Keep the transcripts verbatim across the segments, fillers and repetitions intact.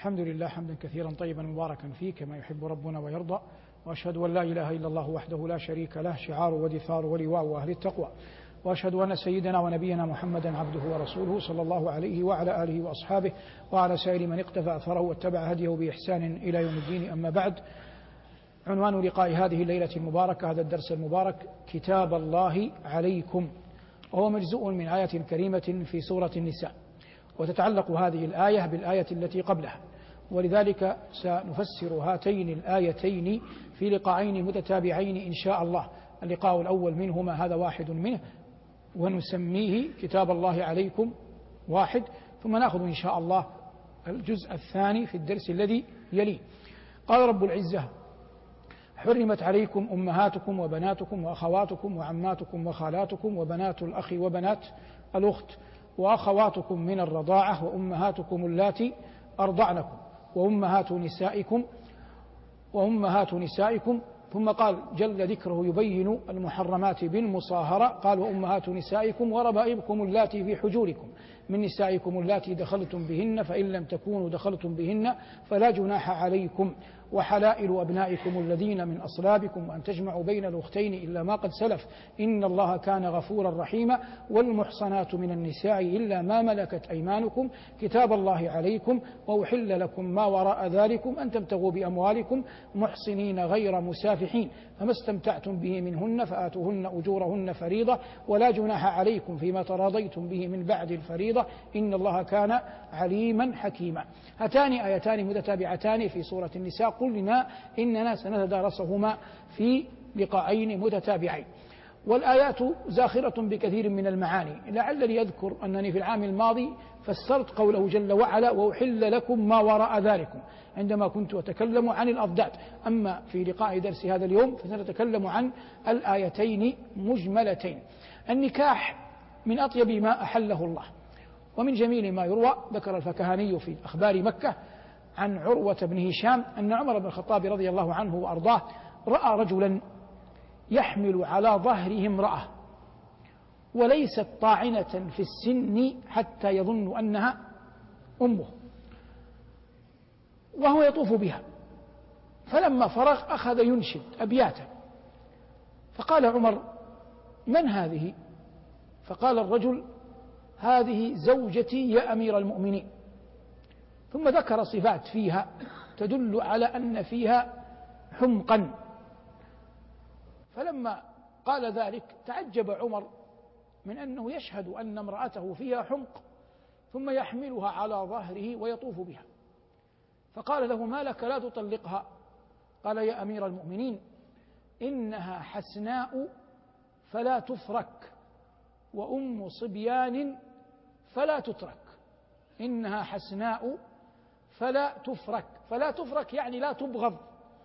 الحمد لله حمدا كثيرا طيبا مباركا فيه كما يحب ربنا ويرضى، وأشهد أن لا إله إلا الله وحده لا شريك له شعار ودثار ولواء أهل التقوى، وأشهد أن سيدنا ونبينا محمدا عبده ورسوله صلى الله عليه وعلى آله وأصحابه وعلى سائر من اقتفى أثره واتبع هديه بإحسان إلى يوم الدين. أما بعد، عنوان لقاء هذه الليلة المباركة، هذا الدرس المبارك، كتاب الله عليكم، وهو مجزء من آية كريمة في سورة النساء، وتتعلق هذه الآية بالآية التي قبلها، ولذلك سنفسر هاتين الآيتين في لقاءين متتابعين إن شاء الله. اللقاء الأول منهما هذا واحد منه، ونسميه كتاب الله عليكم واحد، ثم نأخذ إن شاء الله الجزء الثاني في الدرس الذي يليه. قال رب العزة: حرمت عليكم أمهاتكم وبناتكم وأخواتكم وعماتكم وخالاتكم وبنات الأخ وبنات الأخت وأخواتكم من الرضاعة وأمهاتكم اللاتي أرضعنكم وأمهات نسائكم وأمهات نسائكم. ثم قال جل ذكره يبين المحرمات بالمصاهرة، قال: وأمهات نسائكم وربائبكم اللاتي في حجوركم من نسائكم اللاتي دخلتم بهن، فإن لم تكونوا دخلتم بهن فلا جناح عليكم، وحلائل أبنائكم الذين من أصلابكم، وأن تجمعوا بين الأختين إلا ما قد سلف، إن الله كان غفورا رحيما، والمحصنات من النساء إلا ما ملكت أيمانكم، كتاب الله عليكم، وأحل لكم ما وراء ذلكم أن تبتغوا بأموالكم محصنين غير مسافحين، فما استمتعتم به منهن فآتوهن أجورهن فريضة، ولا جناح عليكم فيما تراضيتم به من بعد الفريضة، إن الله كان عليما حكيما. هاتان آيتان متتابعتان في سورة النساء، قلنا إننا سنتدارسهما في لقاءين متتابعين، والآيات زاخرة بكثير من المعاني. لعلني أذكر أنني في العام الماضي فسرت قوله جل وعلا: وأحل لكم ما وراء ذلكم، عندما كنت أتكلم عن الأضداد. أما في لقاء درس هذا اليوم فسنتكلم عن الآيتين مجملتين. النكاح من أطيب ما أحله الله، ومن جميل ما يروى. ذكر الفكهاني في أخبار مكة عن عروة بن هشام أن عمر بن الخطاب رضي الله عنه وأرضاه رأى رجلا يحمل على ظهره امرأة وليست طاعنة في السن حتى يظن أنها أمه، وهو يطوف بها، فلما فرغ أخذ ينشد أبياتا، فقال عمر: من هذه؟ فقال الرجل: هذه زوجتي يا أمير المؤمنين. ثم ذكر صفات فيها تدل على أن فيها حمقا، فلما قال ذلك تعجب عمر من أنه يشهد أن امرأته فيها حمق ثم يحملها على ظهره ويطوف بها، فقال له: ما لك لا تطلقها؟ قال: يا أمير المؤمنين، إنها حسناء فلا تفرك، وأم صبيان فلا تترك. إنها حسناء فلا تفرك، فلا تفرك يعني لا تبغض،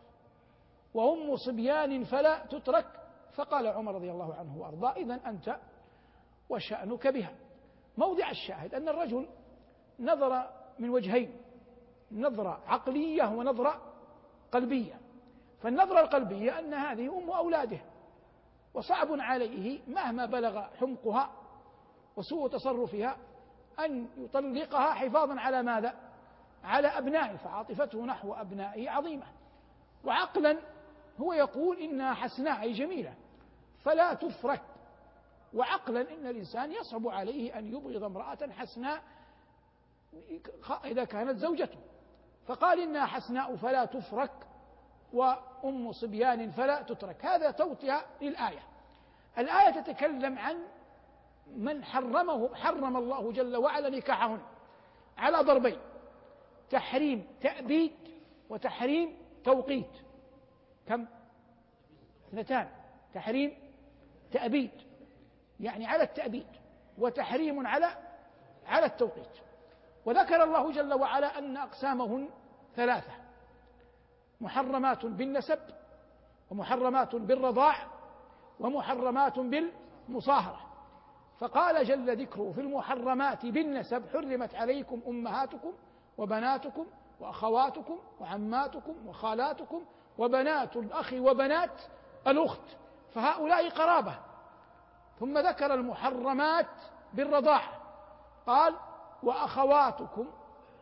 وأم صبيان فلا تترك. فقال عمر رضي الله عنه وأرضاه: إذن أنت وشأنك بها. موضع الشاهد أن الرجل نظر من وجهين: نظرة عقلية ونظرة قلبية. فالنظرة القلبية أن هذه أم أولاده، وصعب عليه مهما بلغ حمقها وسوء تصرفها أن يطلقها حفاظا على ماذا؟ على أبنائه، فعاطفته نحو أبنائه عظيمة. وعقلا هو يقول إنها حسناء أي جميلة فلا تفرك، وعقلا إن الإنسان يصعب عليه أن يبغض امرأة حسناء إذا كانت زوجته، فقال إنها حسناء فلا تفرك وأم صبيان فلا تترك. هذا توطئة للآية. الآية تتكلم عن من حرمه حرم الله جل وعلا نكاحهن على ضربين: تحريم تأبيد وتحريم توقيت. كم؟ اثنتان: تحريم تأبيد يعني على التأبيد، وتحريم على على التوقيت. وذكر الله جل وعلا أن أقسامهن ثلاثة: محرمات بالنسب، ومحرمات بالرضاع، ومحرمات بالمصاهرة. فقال جل ذكره في المحرمات بالنسب: حرمت عليكم أمهاتكم وبناتكم وأخواتكم وعماتكم وخالاتكم وبنات الأخ وبنات الأخت، فهؤلاء قرابة. ثم ذكر المحرمات بالرضاعة، قال: وأخواتكم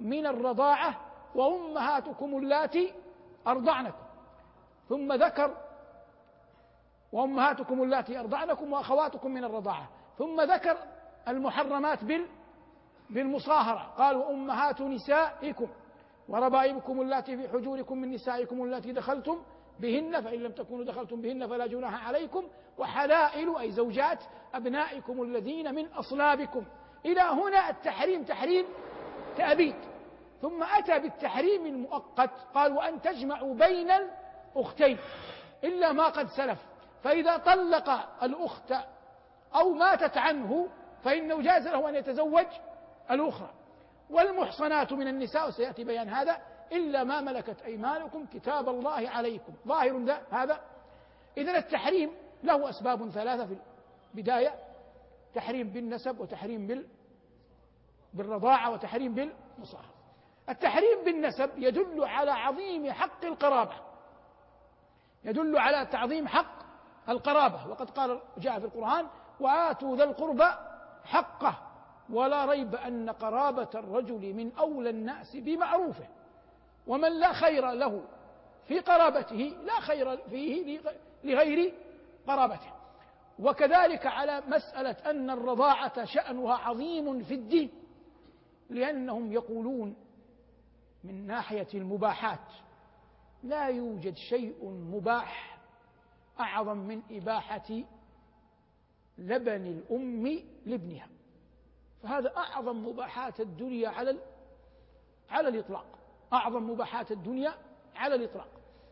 من الرضاعة وأمهاتكم اللاتي أرضعنكم، ثم ذكر وأمهاتكم اللاتي أرضعنكم وأخواتكم من الرضاعة، ثم ذكر المحرمات بالمصاهرة، قال وأمهات نسائكم وربائبكم اللاتي في حجوركم من نسائكم اللاتي دخلتم بهن فإن لم تكونوا دخلتم بهن فلا جناح عليكم، وحلائل أي زوجات أبنائكم الذين من أصلابكم. إلى هنا التحريم تحريم تأبيد، ثم أتى بالتحريم المؤقت، قال وأن تجمعوا بين الأختين إلا ما قد سلف، فإذا طلق الأخت أو ماتت عنه فإنه جاز له أن يتزوج الأخرى. والمحصنات من النساء، وسيأتي بيان هذا، إلا ما ملكت أيمانكم كتاب الله عليكم. ظاهر ذا هذا. إذن التحريم له أسباب ثلاثة في البداية: تحريم بالنسب، وتحريم بالرضاعة، وتحريم بالمصاهرة. التحريم بالنسب يدل على عظيم حق القرابة، يدل على تعظيم حق القرابة، وقد قال جاء في القرآن وآتوا ذا القربى حقه، ولا ريب أن قرابة الرجل من أولى الناس بمعروفه، ومن لا خير له في قرابته لا خير فيه لغير قرابته. وكذلك على مسألة أن الرضاعة شأنها عظيم في الدين، لأنهم يقولون من ناحية المباحات لا يوجد شيء مباح أعظم من إباحة لبن الأم لابنها، فهذا أعظم مباحات الدنيا على على الإطلاق، أعظم مباحات الدنيا على الإطلاق.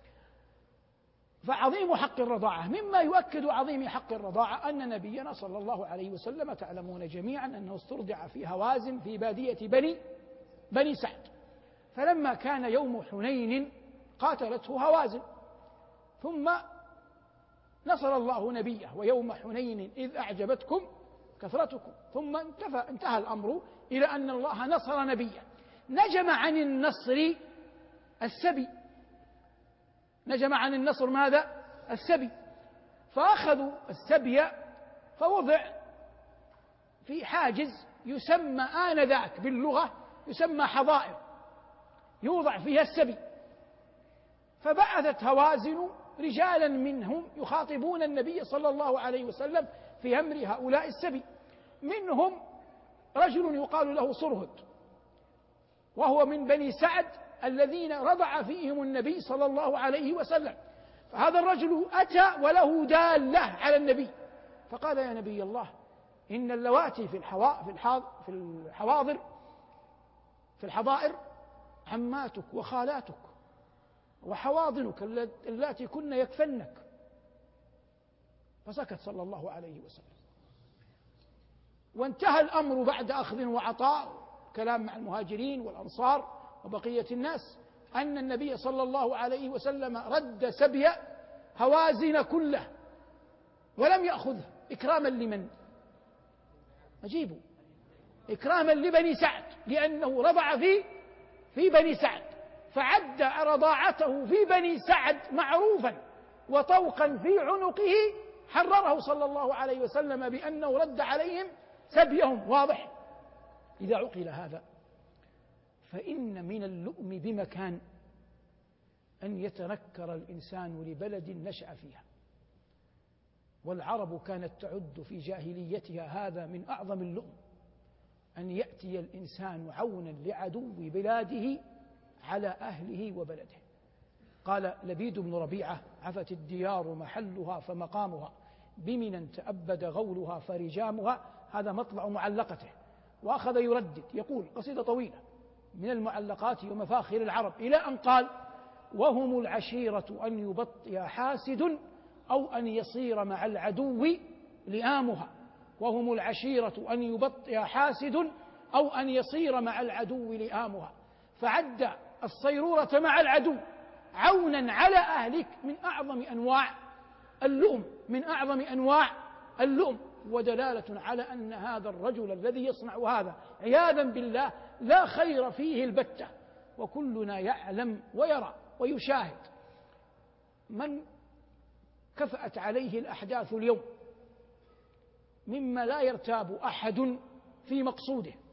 فعظيم حق الرضاعة. مما يؤكد عظيم حق الرضاعة أن نبينا صلى الله عليه وسلم تعلمون جميعا أنه استرضع في هوازن في بادية بني بني سعد، فلما كان يوم حنين قاتلته هوازن، ثم نصر الله نبيه، ويوم حنين إذ أعجبتكم كثرتكم، ثم انتهى, انتهى الأمر إلى أن الله نصر نبيه. نجم عن النصر السبي، نجم عن النصر ماذا؟ السبي. فأخذوا السبي فوضع في حاجز يسمى آنذاك باللغة يسمى حظائر، يوضع فيها السبي. فبعثت هوازن رجالا منهم يخاطبون النبي صلى الله عليه وسلم في أمر هؤلاء السبي. منهم رجل يقال له صرهد، وهو من بني سعد الذين رضع فيهم النبي صلى الله عليه وسلم. فهذا الرجل أتى وله دالة على النبي، فقال يا نبي الله إن اللواتي في في الحواضر في الحضائر عماتك وخالاتك وحواضنك اللاتي كن يكفنك. فسكت صلى الله عليه وسلم، وانتهى الأمر بعد أخذ وعطاء كلام مع المهاجرين والأنصار وبقية الناس أن النبي صلى الله عليه وسلم رد سبي هوازن كله ولم يأخذه، إكراما لمن؟ أجيبوا، إكراما لبني سعد، لأنه رضع في في بني سعد، فعد رضاعته في بني سعد معروفا وطوقا في عنقه، حرره صلى الله عليه وسلم بأنه رد عليهم سبيهم. واضح؟ إذا عقل هذا فإن من اللؤم بمكان أن يتنكر الإنسان لبلد نشأ فيها، والعرب كانت تعد في جاهليتها هذا من أعظم اللؤم، أن يأتي الإنسان عونا لعدو بلاده على أهله وبلده. قال لبيد بن ربيعة عفت الديار محلها فمقامها بمنى تأبد غولها فرجامها. هذا مطلع معلقته، وأخذ يردد يقول قصيدة طويلة من المعلقات ومفاخر العرب، إلى أن قال وهم العشيرة أن يبطئ حاسد أو أن يصير مع العدو لئامها. وهم العشيرة أن يبطئ حاسد أو أن يصير مع العدو لئامها. فعد الصيرورة مع العدو عونا على أهلك من أعظم أنواع اللؤم، من أعظم أنواع اللؤم، ودلالة على أن هذا الرجل الذي يصنع هذا عياذا بالله لا خير فيه البتة. وكلنا يعلم ويرى ويشاهد من كفأت عليه الأحداث اليوم مما لا يرتاب أحد في مقصوده،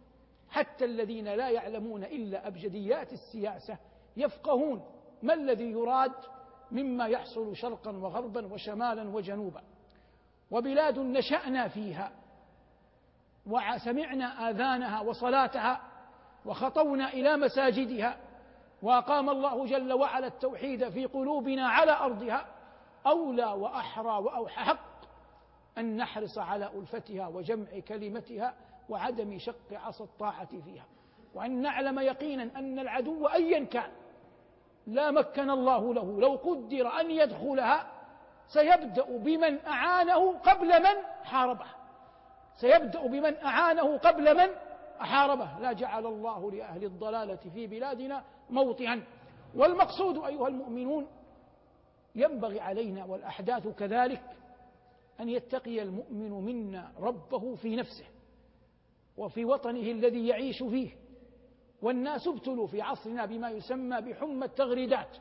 حتى الذين لا يعلمون إلا أبجديات السياسة يفقهون ما الذي يراد مما يحصل شرقا وغربا وشمالا وجنوبا. وبلاد نشأنا فيها وسمعنا آذانها وصلاتها وخطونا إلى مساجدها وأقام الله جل وعلا التوحيد في قلوبنا على أرضها، أولى وأحرى وأحق أن نحرص على ألفتها وجمع كلمتها وعدم شق عصا الطاعة فيها، وأن نعلم يقينا أن العدو أيا كان لا مكن الله له لو قدر أن يدخلها سيبدأ بمن أعانه قبل من حاربه، سيبدأ بمن أعانه قبل من أحاربه. لا جعل الله لأهل الضلالة في بلادنا موطئا. والمقصود أيها المؤمنون ينبغي علينا والأحداث كذلك أن يتقي المؤمن منا ربه في نفسه وفي وطنه الذي يعيش فيه. والناس ابتلوا في عصرنا بما يسمى بحمى التغريدات،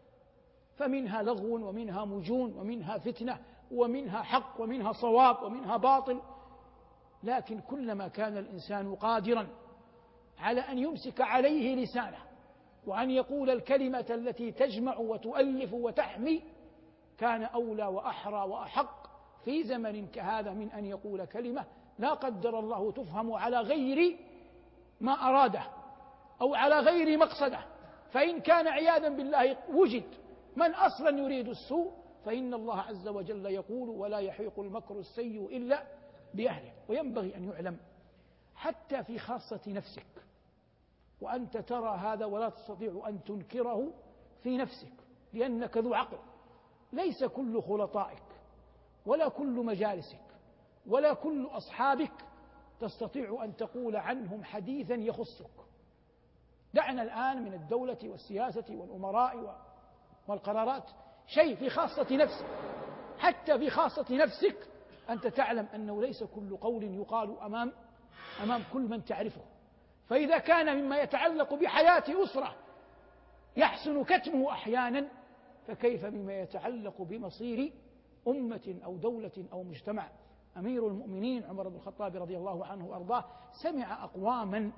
فمنها لغو ومنها مجون ومنها فتنة ومنها حق ومنها صواب ومنها باطل، لكن كلما كان الإنسان قادرا على أن يمسك عليه لسانه وأن يقول الكلمة التي تجمع وتؤلف وتحمي كان أولى وأحرى وأحق في زمن كهذا من أن يقول كلمة لا قدر الله تفهم على غير ما أراده أو على غير مقصده. فإن كان عياذا بالله وجد من أصلا يريد السوء فإن الله عز وجل يقول ولا يحيق المكر السيء إلا بأهله. وينبغي أن يعلم حتى في خاصة نفسك، وأنت ترى هذا ولا تستطيع أن تنكره في نفسك لأنك ذو عقل، ليس كل خلطائك ولا كل مجالسك ولا كل أصحابك تستطيع أن تقول عنهم حديثا يخصك. دعنا الآن من الدولة والسياسة والأمراء والقرارات شيء في خاصة نفسك. حتى في خاصة نفسك أنت تعلم أنه ليس كل قول يقال أمام أمام كل من تعرفه. فإذا كان مما يتعلق بحياة أسرة يحسن كتمه أحيانا، فكيف بما يتعلق بمصير أمة أو دولة أو مجتمع. أمير المؤمنين عمر بن الخطاب رضي الله عنه وأرضاه سمع أقواما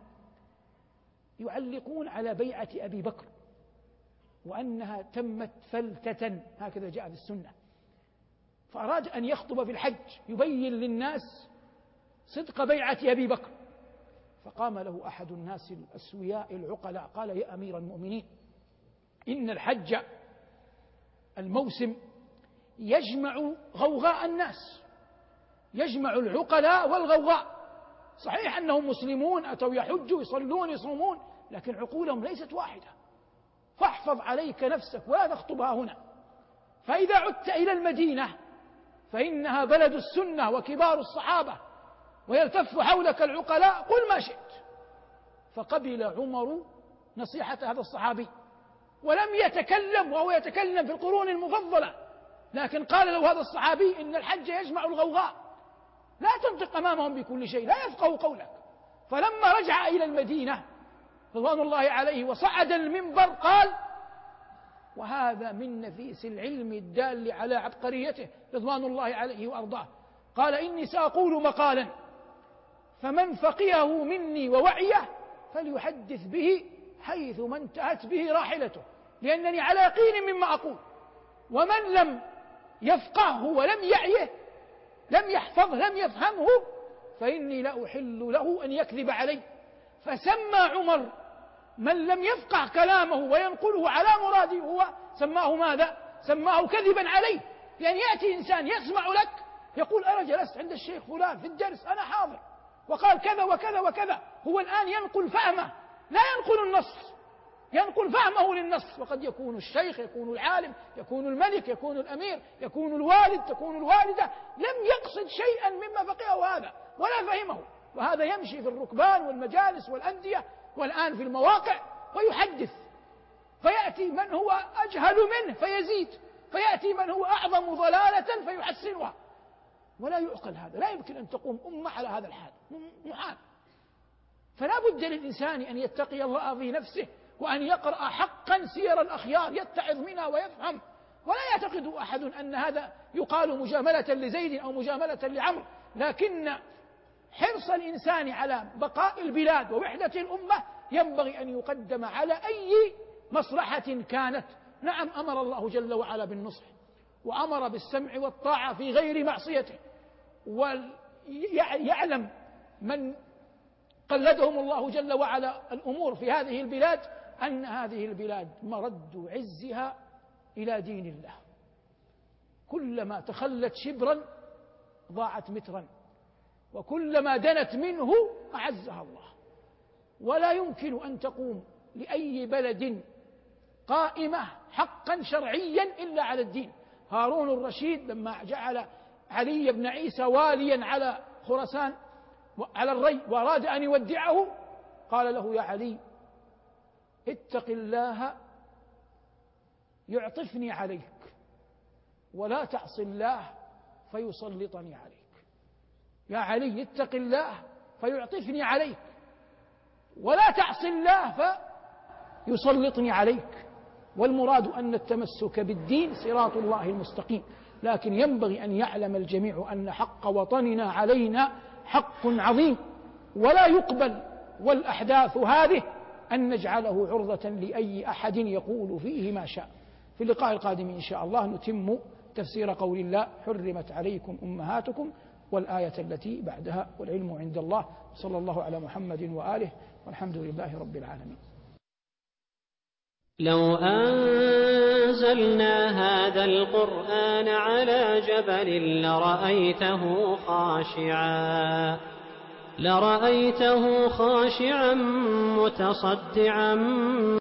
يعلقون على بيعة أبي بكر وأنها تمت فلتة، هكذا جاء في السنة، فأراد أن يخطب في الحج يبين للناس صدق بيعة أبي بكر، فقام له أحد الناس الأسوياء العقلاء قال: يا أمير المؤمنين، إن الحج الموسم يجمع غوغاء الناس، يجمع العقلاء والغوغاء. صحيح أنهم مسلمون أتوا يحجوا يصلون يصومون، لكن عقولهم ليست واحدة، فاحفظ عليك نفسك ولا تخطبها هنا. فإذا عدت إلى المدينة فإنها بلد السنة وكبار الصحابة ويلتف حولك العقلاء، قل ما شئت. فقبل عمر نصيحة هذا الصحابي ولم يتكلم وهو يتكلم في القرون المفضلة، لكن قال له هذا الصحابي: إن الحج يجمع الغوغاء، لا تنطق أمامهم بكل شيء، لا يفقهوا قولك. فلما رجع إلى المدينة رضوان الله عليه وصعد المنبر قال، وهذا من نفيس العلم الدال على عبقريته رضوان الله عليه وأرضاه، قال: إني سأقول مقالا فمن فقهه مني ووعيه فليحدث به حيث ما انتهت به راحلته، لأنني على يقين مما أقول، ومن لم يفقهه ولم يعيه لم يحفظه لم يفهمه فإني لا أحل له أن يكذب علي. فسمى عمر من لم يفقه كلامه وينقله على مراده هو سماه ماذا؟ سماه كذبا عليه. لأن يأتي إنسان يسمع لك يقول: أنا جلست عند الشيخ فلان في الدرس، أنا حاضر، وقال كذا وكذا وكذا، هو الآن ينقل فهمه لا ينقل النص، ينقل فهمه للنص. وقد يكون الشيخ، يكون العالم، يكون الملك، يكون الأمير، يكون الوالد، تكون الوالدة، لم يقصد شيئا مما فقهه هذا ولا فهمه، وهذا يمشي في الركبان والمجالس والأندية والآن في المواقع ويحدث، فيأتي من هو أجهل منه فيزيد، فيأتي من هو أعظم ضلالة فيحسنها، ولا يعقل هذا. لا يمكن أن تقوم أمة على هذا الحال، محال. فلا بد للإنسان أن يتقي الله في نفسه وأن يقرأ حقا سير الأخيار يتعظ منها ويفهم، ولا يعتقد أحد أن هذا يقال مجاملة لزيد أو مجاملة لعمر، لكن حرص الإنسان على بقاء البلاد ووحدة الأمة ينبغي أن يقدم على أي مصلحة كانت. نعم، أمر الله جل وعلا بالنصح، وأمر بالسمع والطاعة في غير معصيته، ويعلم من قلدهم الله جل وعلا الأمور في هذه البلاد أن هذه البلاد مرد عزها إلى دين الله، كلما تخلت شبرا ضاعت مترا، وكلما دنت منه أعزها الله. ولا يمكن أن تقوم لأي بلد قائمة حقا شرعيا إلا على الدين. هارون الرشيد لما جعل علي بن عيسى واليا على خراسان على الري وأراد أن يودعه قال له: يا علي، اتق الله يعطفني عليك، ولا تعص الله فيسلطني عليك. يا علي، اتق الله فيعطفني عليك، ولا تعص الله فيسلطني عليك. والمراد أن التمسك بالدين صراط الله المستقيم، لكن ينبغي أن يعلم الجميع أن حق وطننا علينا حق عظيم، ولا يقبل والأحداث هذه أن نجعله عرضة لأي أحد يقول فيه ما شاء. في اللقاء القادم إن شاء الله نتم تفسير قول الله: حرمت عليكم أمهاتكم، والآية التي بعدها، والعلم عند الله. صلى الله على محمد وآله، والحمد لله رب العالمين. لو أنزلنا هذا القرآن على جبل لرأيته خاشعا لرأيته خاشعا متصدعا